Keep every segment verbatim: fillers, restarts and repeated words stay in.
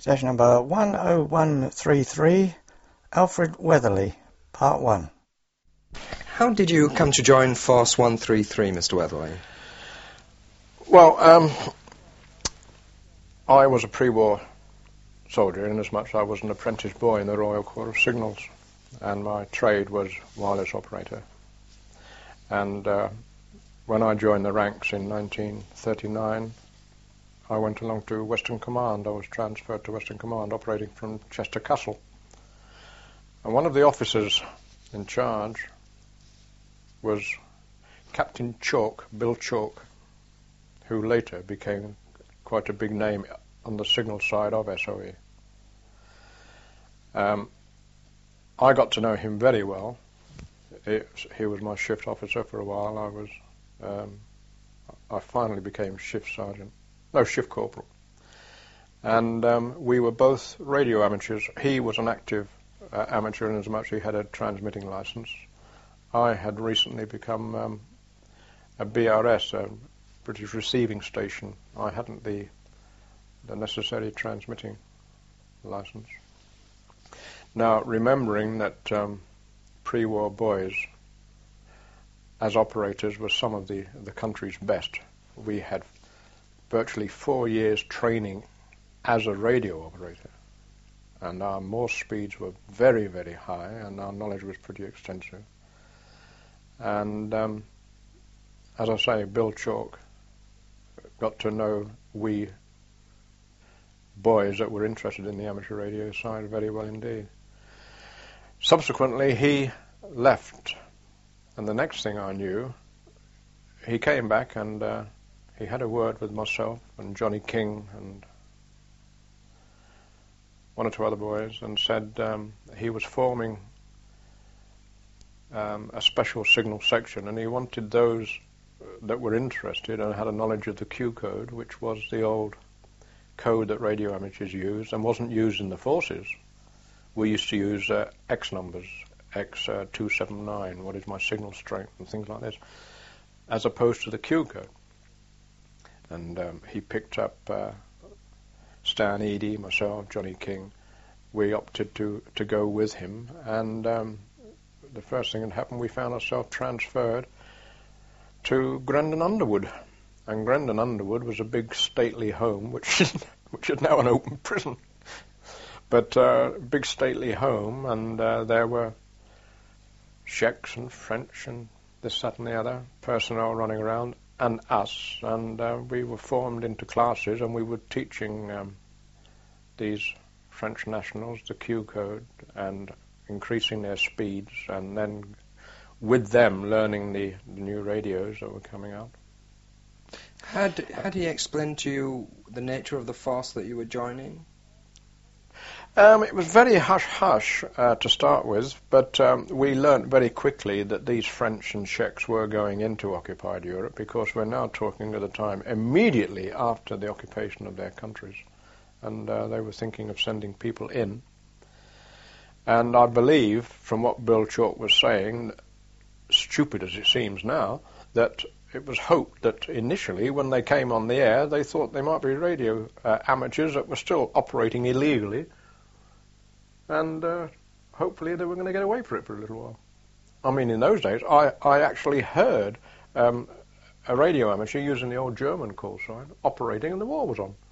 Station number one oh one three three, Alfred Weatherly, Part one. How did you come to join Force one three three, Mister Weatherly? Well, um, I was a pre-war soldier, inasmuch I was an apprentice boy in the Royal Corps of Signals, and my trade was wireless operator. And uh, when I joined the ranks in nineteen thirty-nine, I went along to Western Command. I was transferred to Western Command, operating from Chester Castle. And one of the officers in charge was Captain Chalk, Bill Chalk, who later became quite a big name on the signal side of S O E. Um, I got to know him very well. He, he was my shift officer for a while. I was, um, I finally became shift sergeant. No, shift corporal. And um, we were both radio amateurs. He was an active uh, amateur in as much he had a transmitting license. I had recently become um, a B R S, a British Receiving Station. I hadn't the the necessary transmitting license. Now, remembering that um, pre-war boys, as operators, were some of the, the country's best. We had virtually four years training as a radio operator, and our Morse speeds were very, very high, and our knowledge was pretty extensive. And um, as I say, Bill Chalk got to know we boys that were interested in the amateur radio side very well indeed. Subsequently, he left, and the next thing I knew, he came back and uh, he had a word with myself and Johnny King and one or two other boys, and said um, he was forming um, a special signal section, and he wanted those that were interested and had a knowledge of the Q code, which was the old code that radio amateurs used and wasn't used in the forces. We used to use uh, X numbers, X two seven nine, what is my signal strength, and things like this, as opposed to the Q code. And um, he picked up uh, Stan Eady, myself, Johnny King. We opted to, to go with him, and um, the first thing that happened, we found ourselves transferred to Grendon Underwood. And Grendon Underwood was a big stately home, which is, which is now an open prison. But uh, big stately home, and uh, there were Czechs and French and this, that and the other, personnel running around, and us, and uh, we were formed into classes, and we were teaching um, these French nationals the Q code and increasing their speeds, and then with them learning the, the new radios that were coming out. Had, had he explained to you the nature of the force that you were joining? Um, it was very hush-hush uh, to start with, but um, we learnt very quickly that these French and Czechs were going into occupied Europe, because we're now talking at the time immediately after the occupation of their countries, and uh, they were thinking of sending people in. And I believe, from what Bill Chalk was saying, stupid as it seems now, that it was hoped that initially, when they came on the air, they thought they might be radio uh, amateurs that were still operating illegally, and uh, hopefully they were going to get away for it for a little while. I mean, in those days, I, I actually heard um, a radio amateur using the old German call sign operating, and the war was on.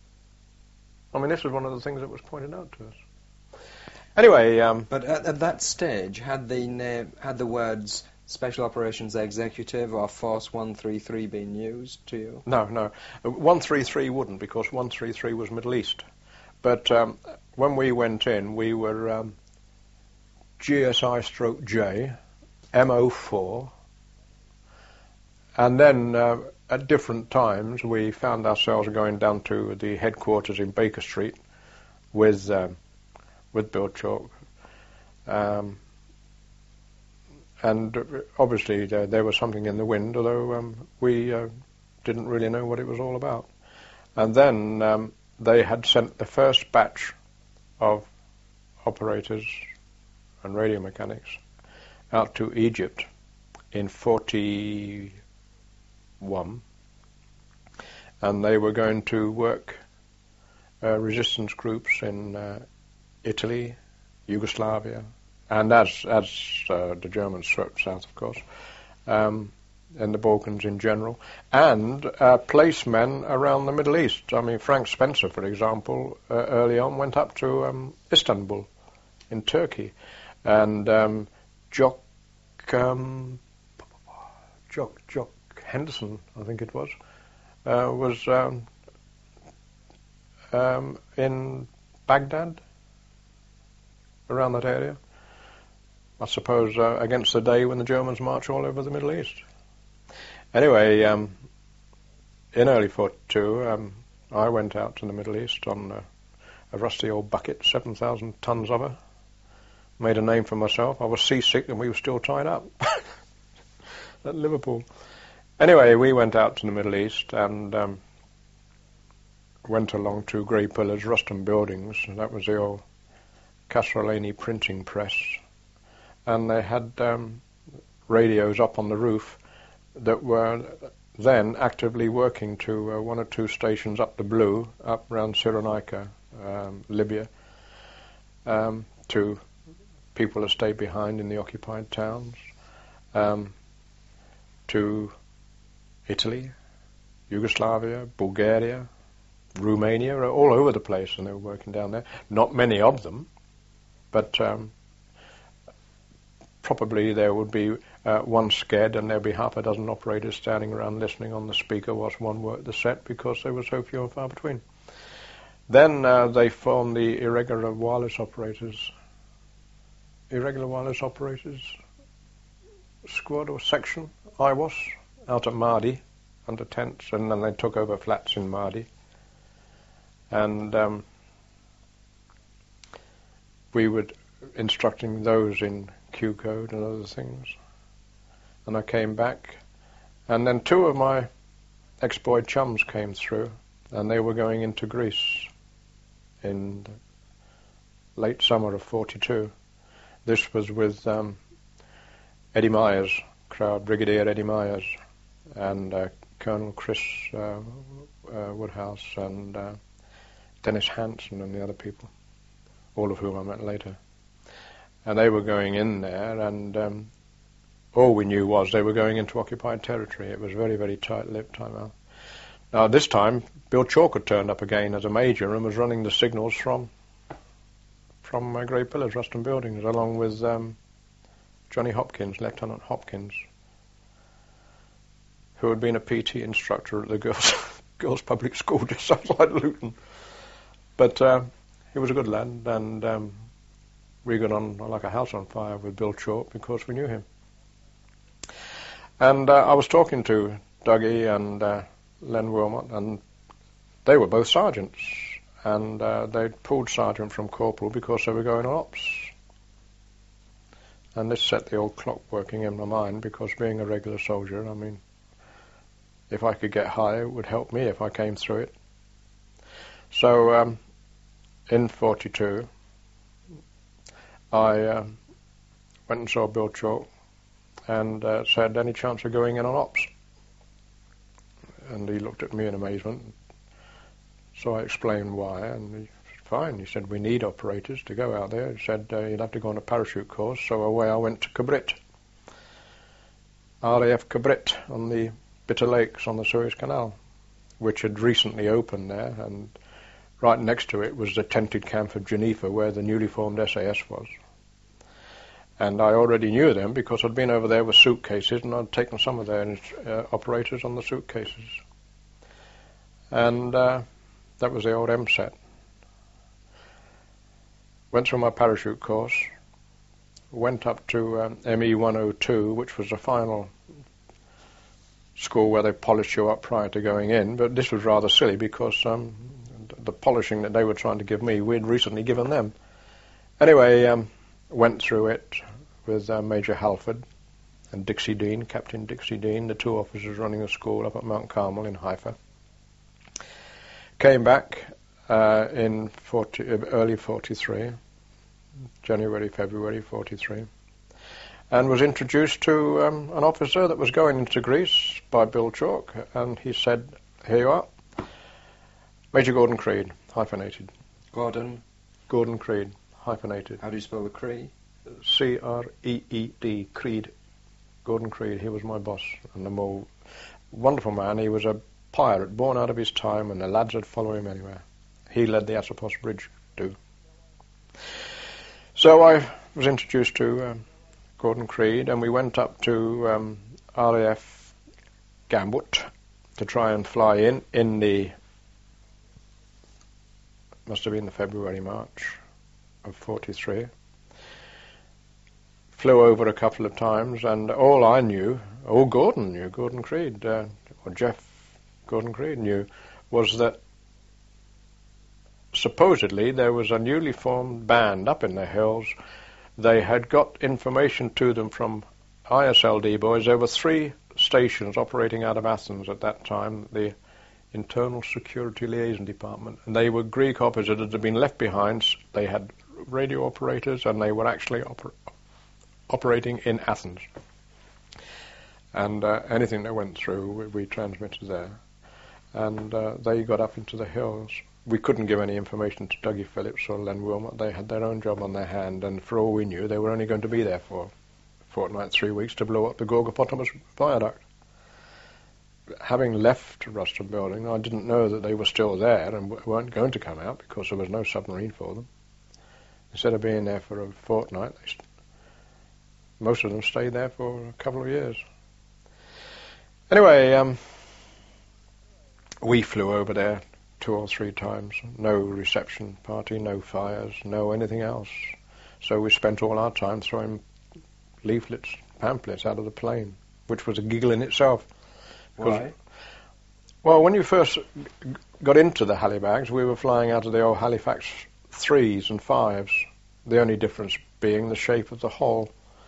I mean, this was one of the things that was pointed out to us. Anyway... Um, but at, at that stage, had the, name, had the words Special Operations Executive or Force one three three been used to you? No, no. one three three wouldn't, because one three three was Middle East. But um, when we went in, we were um, G S I stroke J, M O four, and then uh, at different times we found ourselves going down to the headquarters in Baker Street with um, with Bill Chalk. Um, and obviously there, there was something in the wind, although um, we uh, didn't really know what it was all about. And then um, they had sent the first batch of operators and radio mechanics out to Egypt in forty-one, and they were going to work uh, resistance groups in uh, Italy, Yugoslavia, and as as uh, the Germans swept south, of course, um, and the Balkans in general, and uh, placemen around the Middle East. I mean, Frank Spencer, for example, uh, early on went up to um, Istanbul in Turkey, and um, Jock, um, Jock, Jock Henderson, I think it was, uh, was um, um, in Baghdad, around that area. I suppose uh, against the day when the Germans march all over the Middle East. Anyway, um, in early forty-two, um, I went out to the Middle East on uh, a rusty old bucket, seven thousand tons of her. Made a name for myself. I was seasick and we were still tied up at Liverpool. Anyway, we went out to the Middle East and um, went along two grey pillars, Ruston Buildings. That was the old Castorolani printing press. And they had um, radios up on the roof that were then actively working to uh, one or two stations up the Blue, up around Cyrenaica, um, Libya, um, to people that stayed behind in the occupied towns, um, to Italy, Yugoslavia, Bulgaria, Romania, all over the place, and they were working down there. Not many of them, but um, probably there would be uh, one sked and there'd be half a dozen operators standing around listening on the speaker whilst one worked the set, because they were so few and far between. Then uh, they formed the irregular wireless operators, irregular wireless operators squad or section, I W O S, out at Mardi, under tents, and then they took over flats in Mardi. And um, we were instructing those in Q code and other things. And I came back, and then two of my ex-boy chums came through, and they were going into Greece in late summer of forty-two. This was with um, Eddie Myers crowd, Brigadier Eddie Myers, and uh, Colonel Chris uh, uh, Woodhouse, and uh, Dennis Hanson, and the other people, all of whom I met later. And they were going in there, and um, all we knew was they were going into occupied territory. It was very, very tight-lipped time out. Now, this time, Bill Chalk had turned up again as a major and was running the signals from from uh, Grey Pillars, Ruston Buildings, along with um, Johnny Hopkins, Lieutenant Hopkins, who had been a P T instructor at the girls' girls' public school just outside Luton. But uh, he was a good lad, and um, we got on like a house on fire with Bill Chalk because we knew him. And uh, I was talking to Dougie and uh, Len Wilmot, and they were both sergeants, and uh, they'd pulled sergeant from corporal because they were going on ops. And this set the old clock working in my mind, because being a regular soldier, I mean, if I could get higher, it would help me if I came through it. So um, in forty-two, I uh, went and saw Bill Chalk and uh, said, any chance of going in on ops? And he looked at me in amazement. So I explained why, and he said, fine. He said, we need operators to go out there. He said, uh, you'd have to go on a parachute course. So away I went to Cabrit, R A F Cabrit, on the Bitter Lakes on the Suez Canal, which had recently opened there, and right next to it was the tented camp of Geneva, where the newly formed S A S was. And I already knew them because I'd been over there with suitcases, and I'd taken some of their uh, operators on the suitcases. And uh, that was the old M SET. Went through my parachute course, went up to um, M E one oh two, which was the final school where they polished you up prior to going in, but this was rather silly because um, the polishing that they were trying to give me, we'd recently given them. Anyway, um, went through it with uh, Major Halford and Dixie Dean, Captain Dixie Dean, the two officers running the school up at Mount Carmel in Haifa. Came back uh, in forty, early forty-three, January, February forty-three, and was introduced to um, an officer that was going into Greece by Bill Chalk, and he said, here you are, Major Gordon Creed, hyphenated. Gordon. Gordon Creed, hyphenated. How do you spell the Cree? C R E E D, Creed. Gordon Creed, he was my boss, and a more wonderful man. He was a pirate, born out of his time, and the lads would follow him anywhere. He led the Assipos Bridge, too. So I was introduced to um, Gordon Creed, and we went up to um, R A F Gambut to try and fly in, in the, must have been the February, March of forty-three. Flew over a couple of times, and all I knew, all Gordon knew, Gordon Creed, uh, or Jeff Gordon Creed knew, was that supposedly there was a newly formed band up in the hills. They had got information to them from I S L D boys. There were three stations operating out of Athens at that time, the Internal Security Liaison Department, and they were Greek officers that had been left behind. They had radio operators, and they were actually oper- operating in Athens. And uh, anything that went through, we, we transmitted there. And uh, they got up into the hills. We couldn't give any information to Dougie Phillips or Len Wilmot. They had their own job on their hand, and for all we knew, they were only going to be there for a fortnight, three weeks, to blow up the Gorgopotamus viaduct. Having left Ruston Building, I didn't know that they were still there and w- weren't going to come out because there was no submarine for them. Instead of being there for a fortnight, they st- most of them stayed there for a couple of years. Anyway, um, we flew over there two or three times. No reception party, no fires, no anything else. So we spent all our time throwing leaflets, pamphlets out of the plane, which was a giggle in itself. Why? Well, when you first g- got into the Halibags, we were flying out of the old Halifax threes and fives, the only difference being the shape of the hull.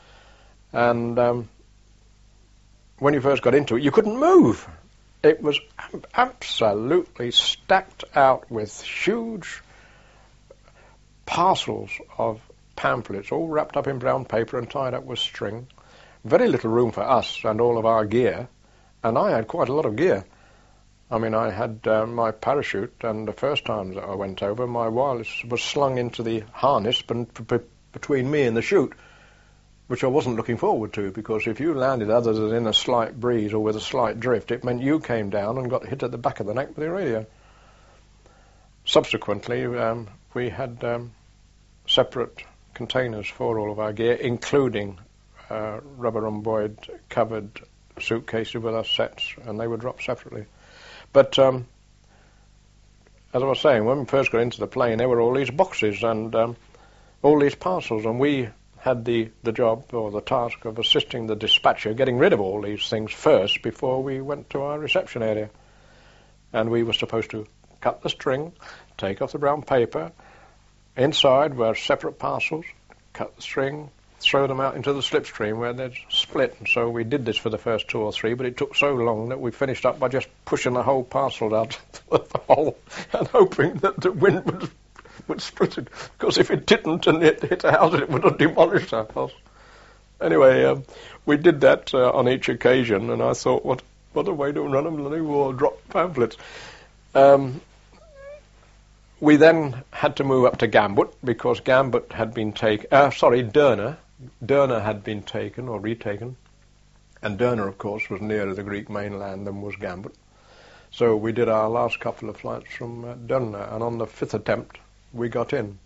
And um, when you first got into it, you couldn't move. It was ab- absolutely stacked out with huge parcels of pamphlets, all wrapped up in brown paper and tied up with string. Very little room for us and all of our gear. And I had quite a lot of gear. I mean, I had uh, my parachute, and the first time that I went over, my wireless was slung into the harness b- b- between me and the chute, which I wasn't looking forward to, because if you landed other than in a slight breeze or with a slight drift, it meant you came down and got hit at the back of the neck with the radio. Subsequently, um, we had um, separate containers for all of our gear, including uh, rubber rhomboid covered suitcases with our sets, and they were dropped separately. But um, as I was saying, when we first got into the plane, there were all these boxes and um, all these parcels, and we had the, the job or the task of assisting the dispatcher getting rid of all these things first before we went to our reception area. And we were supposed to cut the string, take off the brown paper. Inside were separate parcels, cut the string, throw them out into the slipstream where they'd split. And so we did this for the first two or three, but it took so long that we finished up by just pushing the whole parcel out of the hole and hoping that the wind would, would split it. Because if it didn't and it hit a house, it would have demolished our house. Anyway, um, we did that uh, on each occasion, and I thought, what what a way to run a bloody war, drop pamphlets. Um, we then had to move up to Gambut, because Gambut had been taken, uh, sorry, Derna, Derna had been taken or retaken, and Derna, of course, was nearer the Greek mainland than was Gambut. So we did our last couple of flights from uh, Derna, and on the fifth attempt, we got in.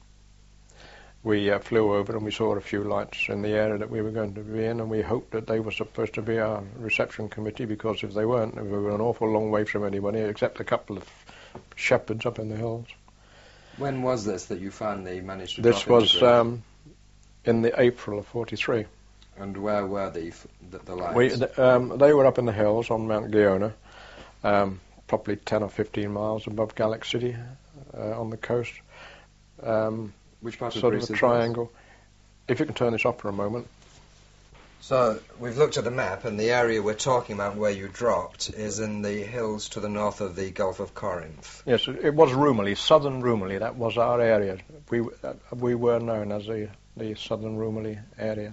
We uh, flew over and we saw a few lights in the area that we were going to be in, and we hoped that they were supposed to be our reception committee, because if they weren't, we were an awful long way from anybody except a couple of shepherds up in the hills. When was this that you finally managed to This drop was into Greece? um, in the April of forty-three. And where were the, f- the, the lights? We, th- um, they were up in the hills on Mount Giona, um, probably ten or fifteen miles above Galax City uh, on the coast. Um, Which part of sort Greece of a is triangle. If you can turn this off for a moment. So, we've looked at the map, and the area we're talking about where you dropped is in the hills to the north of the Gulf of Corinth. Yes, it, it was Rumeli, southern Rumeli. That was our area. We uh, we were known as the, the southern Rumeli area.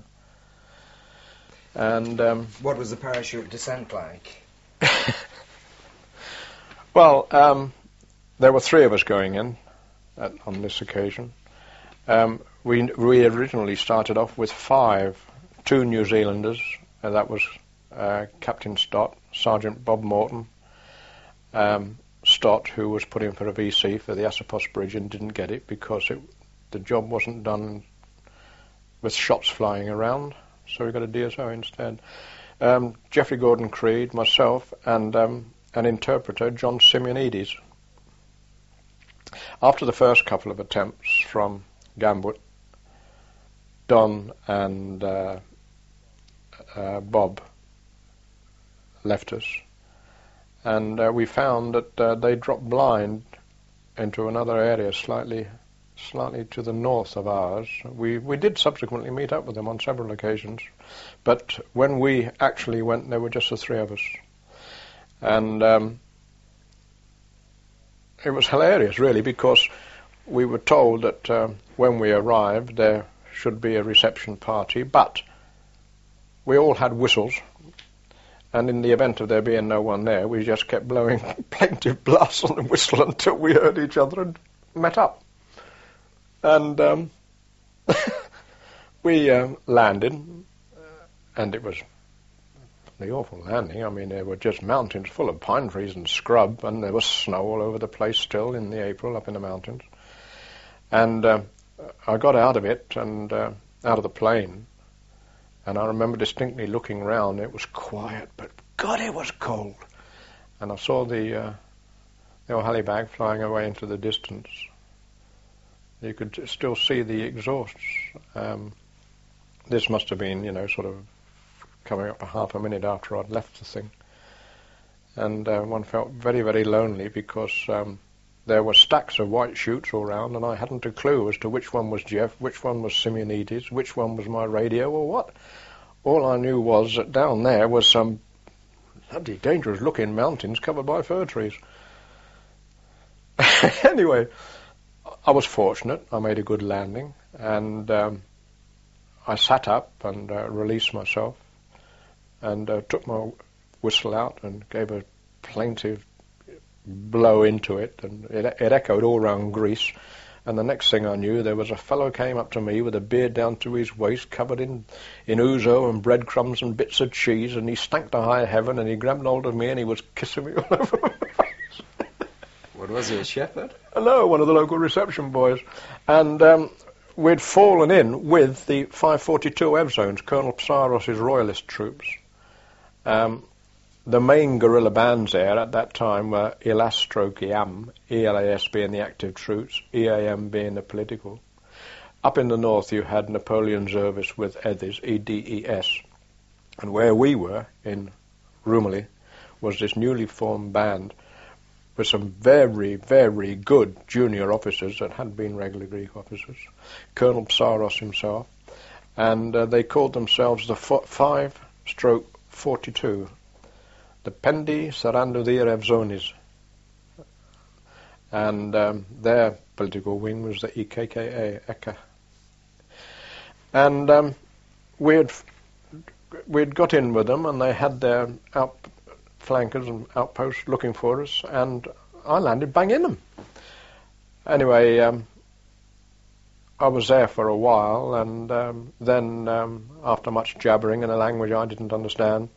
And um, What was the parachute descent like? well, um, there were three of us going in. at, on this occasion. Um, we, we originally started off with five, two New Zealanders, and that was uh, Captain Stott, Sergeant Bob Morton, um, Stott, who was put in for a V C for the Assipos Bridge and didn't get it because it, the job wasn't done with shots flying around, so we got a D S O instead. Um, Geoffrey Gordon Creed, myself, and um, an interpreter, John Simeonides. After the first couple of attempts from Gambut, Don and uh, uh, Bob left us, and uh, we found that uh, they dropped blind into another area slightly slightly to the north of ours. We we did subsequently meet up with them on several occasions, but when we actually went, there were just the three of us. And um, it was hilarious, really, because we were told that um, when we arrived there should be a reception party, but we all had whistles, and in the event of there being no one there, we just kept blowing plaintive blasts on the whistle until we heard each other and met up. And um, we um, landed, and it was the awful landing. I mean, there were just mountains full of pine trees and scrub, and there was snow all over the place still in the April up in the mountains. And uh, I got out of it and uh, out of the plane, and I remember distinctly looking round. It was quiet, but God, it was cold. And I saw the uh, the O'Halley bag flying away into the distance. You could still see the exhausts. Um, this must have been, you know, sort of coming up a half a minute after I'd left the thing. And uh, one felt very, very lonely because um, there were stacks of white chutes all round, and I hadn't a clue as to which one was Jeff, which one was Simeonides, which one was my radio, or what. All I knew was that down there was some bloody dangerous-looking mountains covered by fir trees. Anyway, I was fortunate. I made a good landing, and um, I sat up and uh, released myself, and uh, took my whistle out and gave a plaintive blow into it, and it, it echoed all round Greece. And the next thing I knew, there was a fellow came up to me with a beard down to his waist, covered in, in ouzo and breadcrumbs and bits of cheese, and he stank to high heaven, and he grabbed hold of me and he was kissing me all over my face. What was he, a shepherd? No, one of the local reception boys. And um, we'd fallen in with the five forty-two Evzones, Colonel Psaros's royalist troops. Um, the main guerrilla bands there at that time were ELAS stroke E A M, E L A S being the active troops, E A M being the political. Up in the north you had Napoleon Service with EDES, E D E S. And where we were, in Rumilly, was this newly formed band with some very, very good junior officers that had been regular Greek officers, Colonel Psaros himself, and uh, they called themselves the five stroke forty-two, the Pendi Sarandodir Evzonis, and um, their political wing was the E K K A, E K A. And um, we'd, we'd got in with them, and they had their out flankers and outposts looking for us, and I landed bang in them. Anyway, um, I was there for a while, and um, then um, after much jabbering in a language I didn't understand,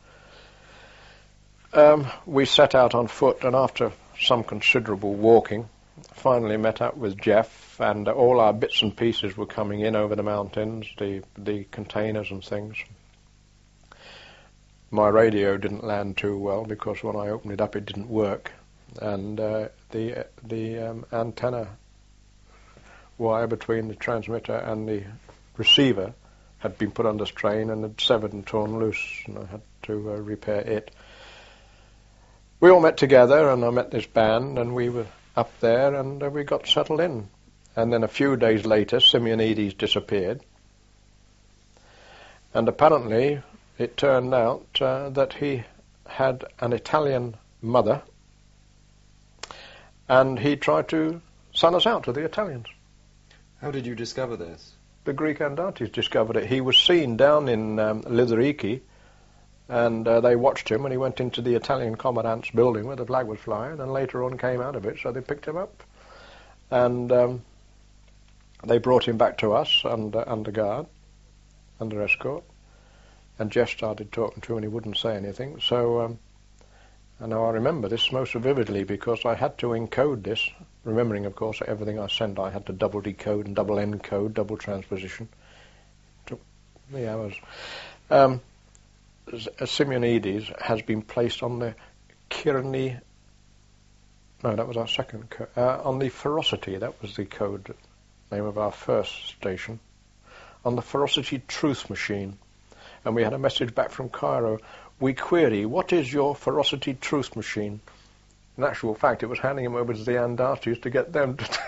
um, we set out on foot, and after some considerable walking, finally met up with Jeff, and uh, all our bits and pieces were coming in over the mountains, the, the containers and things. My radio didn't land too well because when I opened it up it didn't work, and uh, the the um, antenna wire between the transmitter and the receiver had been put under strain and had severed and torn loose, and I had to uh, repair it. We all met together, and I met this band, and we were up there, and uh, we got settled in. And then a few days later, Simeonides disappeared, and apparently it turned out uh, that he had an Italian mother, and he tried to sell us out to the Italians. How did you discover this? The Greek Andartes discovered it. He was seen down in um, Lideriki, and uh, they watched him, and he went into the Italian commandant's building where the flag was flying, and later on came out of it, so they picked him up. And um, they brought him back to us under, under guard, under escort, and Jeff started talking to him and he wouldn't say anything. So, um, and now I remember this most vividly because I had to encode this, remembering, of course, that everything I sent I had to double decode and double encode, double transposition. It took me hours. Um, Simeonides has been placed on the Kirni, no, that was our second code, uh, on the Ferocity, that was the code name of our first station, on the Ferocity Truth Machine. And we had a message back from Cairo. We query, what is your Ferocity Truth Machine? In actual fact, it was handing him over to the Andatis to get them to,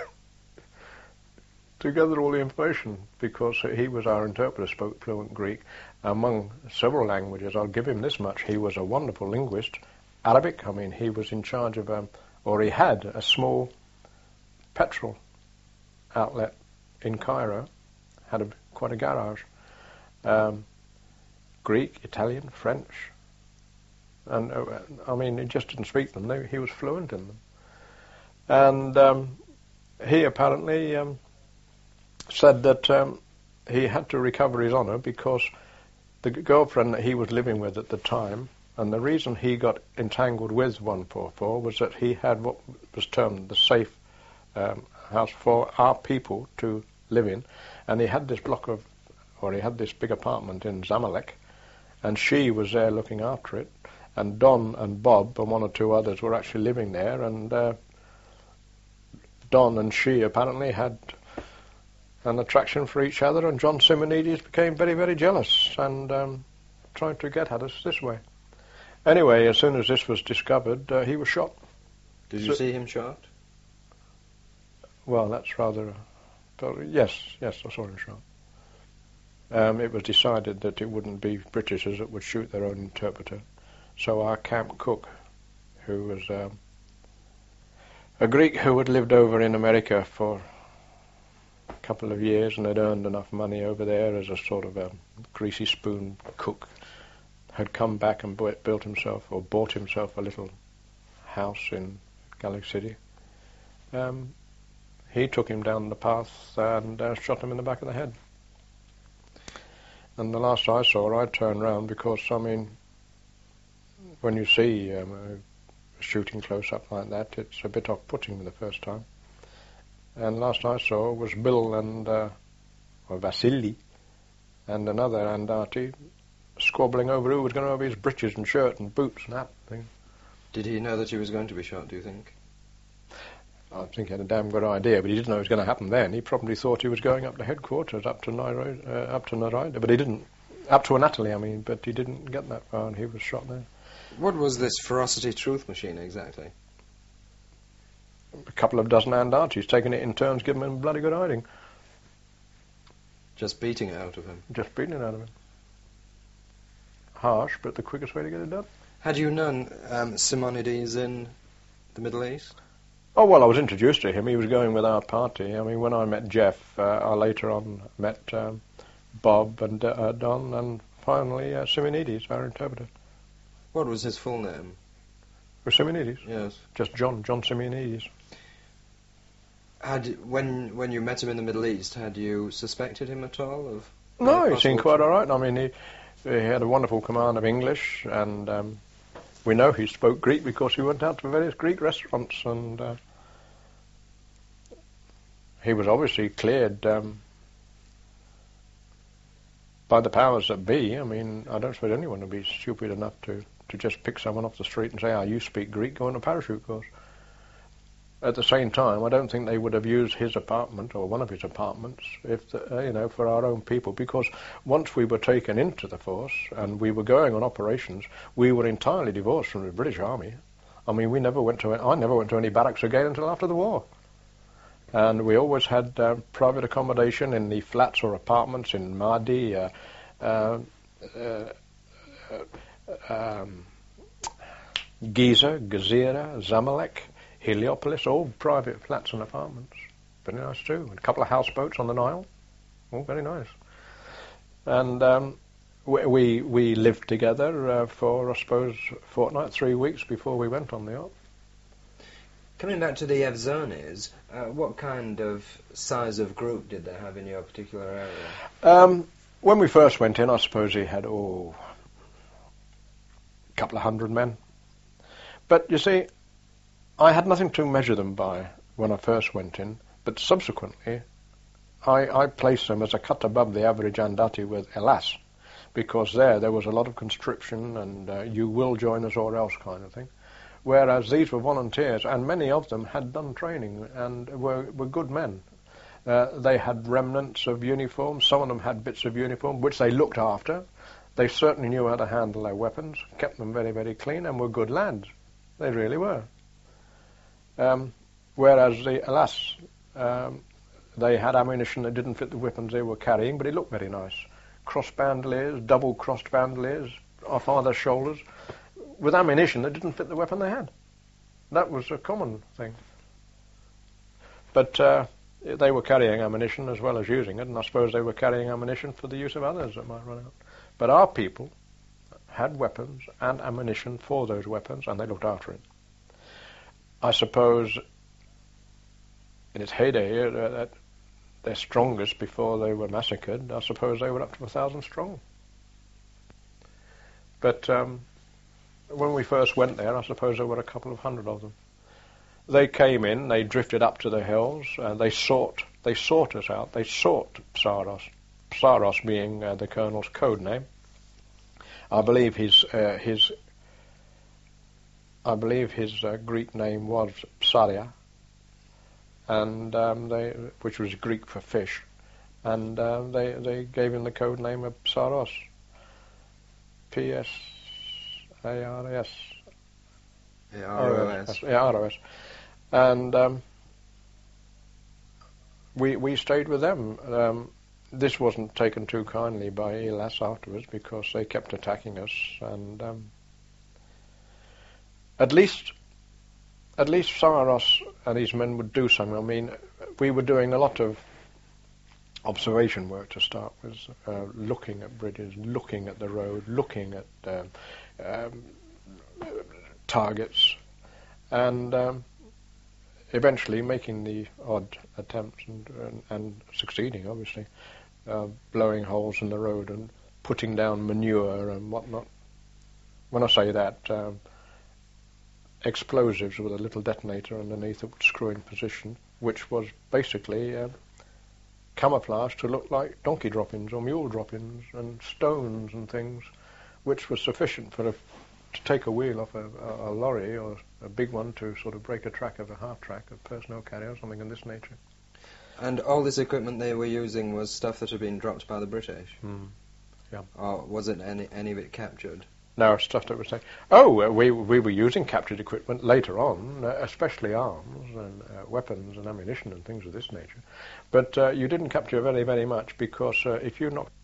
to gather all the information, because he was our interpreter, spoke fluent Greek, among several languages. I'll give him this much. He was a wonderful linguist. Arabic, I mean, he was in charge of, um, or he had a small petrol outlet in Cairo, had a, quite a garage. Um, Greek, Italian, French, and uh, I mean, he just didn't speak them. They, he was fluent in them. And um, he apparently um, said that um, he had to recover his honour because the girlfriend that he was living with at the time, and the reason he got entangled with one forty-four was that he had what was termed the safe um, house for our people to live in, and he had this block of, or he had this big apartment in Zamalek, and she was there looking after it, and Don and Bob and one or two others were actually living there, and uh, Don and she apparently had an attraction for each other, and John Simonides became very, very jealous and um, tried to get at us this way. Anyway, as soon as this was discovered, uh, he was shot. Did you so, see him shot? Well, that's rather... Uh, yes, yes, I saw him shot. Um, it was decided that it wouldn't be Britishers that would shoot their own interpreter. So our camp cook, who was um, a Greek who had lived over in America for a couple of years and had earned enough money over there as a sort of a greasy spoon cook, had come back and built himself, or bought himself, a little house in Galaxy City. Um, he took him down the path and uh, shot him in the back of the head. And the last I saw, I turned round because, I mean, when you see um, a shooting close up like that, it's a bit off-putting the first time. And last I saw was Bill and, uh, or Vasily, and another Andati, squabbling over who was going to have his breeches and shirt and boots and that thing. Did he know that he was going to be shot, do you think? I think he had a damn good idea, but he didn't know it was going to happen then. He probably thought he was going up to headquarters, up to Nairo, uh, up to Narida, but he didn't. Up to Anatoly, I mean, but he didn't get that far, and he was shot there. What was this Ferocity Truth Machine exactly? A couple of dozen Andatis, taking it in turns, giving him bloody good hiding. Just beating it out of him? Just beating it out of him. Harsh, but the quickest way to get it done. Had you known um, Simonides in the Middle East? Oh, well, I was introduced to him. He was going with our party. I mean, when I met Jeff, uh, I later on met um, Bob and uh, Don, and finally uh, Simonides, our interpreter. What was his full name? Was Simonides? Yes. Just John, John Simonides. Had when when you met him in the Middle East, had you suspected him at all of? No, he seemed quite all right. I mean, he, he had a wonderful command of English, and um, we know he spoke Greek because he went out to various Greek restaurants, and uh, he was obviously cleared um, by the powers that be. I mean, I don't suppose anyone would be stupid enough to, to just pick someone off the street and say, oh, you speak Greek, go on a parachute course. At the same time, I don't think they would have used his apartment or one of his apartments, if the, uh, you know, for our own people. Because once we were taken into the force and we were going on operations, we were entirely divorced from the British Army. I mean, we never went to. I never went to any barracks again until after the war. And we always had uh, private accommodation in the flats or apartments in Mahdi, uh, uh, uh, uh, um, Giza, Gezira, Zamalek, Heliopolis, all private flats and apartments. Very nice too. And a couple of houseboats on the Nile. All very nice. And um, we, we we lived together uh, for, I suppose, a fortnight, three weeks before we went on the op. Coming back to the Evzonis, uh, what kind of size of group did they have in your particular area? Um, when we first went in, I suppose he had, oh, a couple of hundred men. But you see, I had nothing to measure them by when I first went in, but subsequently I, I placed them as a cut above the average Andati with Elas, because there there was a lot of conscription and uh, you will join us or else kind of thing. Whereas these were volunteers, and many of them had done training and were, were good men. Uh, they had remnants of uniform, some of them had bits of uniform, which they looked after. They certainly knew how to handle their weapons, kept them very, very clean, and were good lads. They really were. Um, whereas the Elas, um, they had ammunition that didn't fit the weapons they were carrying, but it looked very nice. Cross bandoliers, double crossed bandoliers off either shoulders, with ammunition that didn't fit the weapon they had. That was a common thing. But uh, they were carrying ammunition as well as using it, and I suppose they were carrying ammunition for the use of others that might run out. But our people had weapons and ammunition for those weapons, and they looked after it. I suppose in its heyday, uh, at their strongest before they were massacred, I suppose they were up to a thousand strong. But um, when we first went there, I suppose there were a couple of hundred of them. They came in, they drifted up to the hills, and they sought, they sought us out. They sought Psaros, Psaros being uh, the colonel's code name. I believe his uh, his I believe his uh, Greek name was Psaria, and um, they, which was Greek for fish, and uh, they they gave him the code name of Psaros. P S A R S. Yeah, R O S. Yeah, R O S. And um, we we stayed with them. Um, this wasn't taken too kindly by Elas afterwards, because they kept attacking us, and um, at least at least Psaros and his men would do something. I mean, we were doing a lot of observation work to start with, uh, looking at bridges, looking at the road, looking at um, um, targets, and um, eventually making the odd attempts and, and, and succeeding, obviously, uh, blowing holes in the road and putting down manure and whatnot. When I say that, um, explosives with a little detonator underneath it would screw in position, which was basically uh, camouflage to look like donkey droppings or mule droppings and stones and things, which was sufficient for a, to take a wheel off a, a, a lorry or a big one to sort of break a track of a half track, a personnel carrier or something of this nature. And all this equipment they were using was stuff that had been dropped by the British? Mm. Yeah. Or wasn't any, any of it captured? No, stuff that was taken. Oh, uh, we we were using captured equipment later on, uh, especially arms and uh, weapons and ammunition and things of this nature. But uh, you didn't capture very, very much, because uh, if you knocked